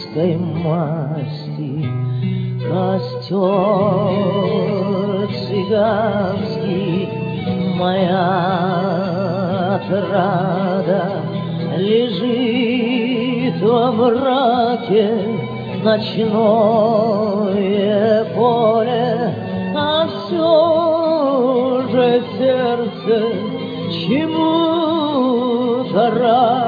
цыганской масти. Костер цыганский, моя отрада, лежит во мраке ночное поле, а все же сердце чему-то радуется.